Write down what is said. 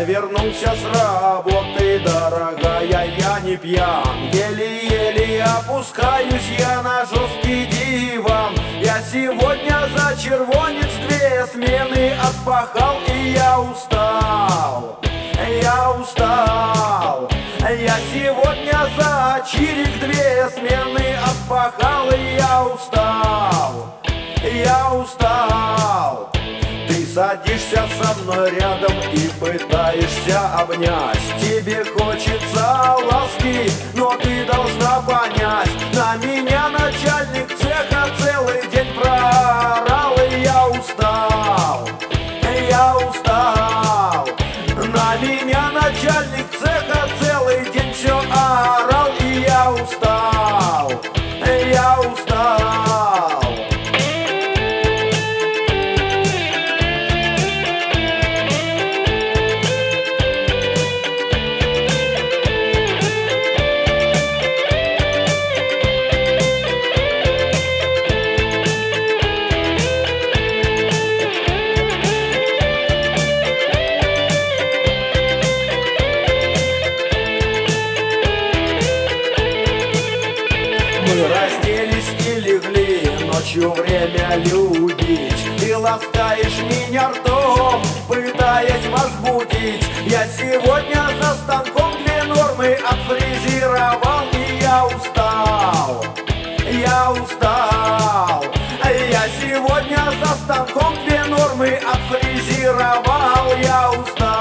вернулся с работы, дорогая, я не пьян. Еле-еле опускаюсь я на жесткий диван. Я сегодня за червонец 2 смены отпахал, и я устал, я устал. Я сегодня за чирик 2 смены отпахал, и я устал, я устал. Ты садишься со мной рядом и пытаешься обнять. Тебе хочется ласки, но ты должна понять, на меня начальник цеха целый день проорал, и я устал, я устал. На меня начальник цеха целый день все орал, и я устал, я устал. Мы разделись и легли ночью время любить. Ты ласкаешь меня ртом, пытаясь возбудить. Я сегодня за станком 2 нормы отфрезеровал, и я устал, я устал. Я сегодня за станком 2 нормы отфрезеровал, я устал.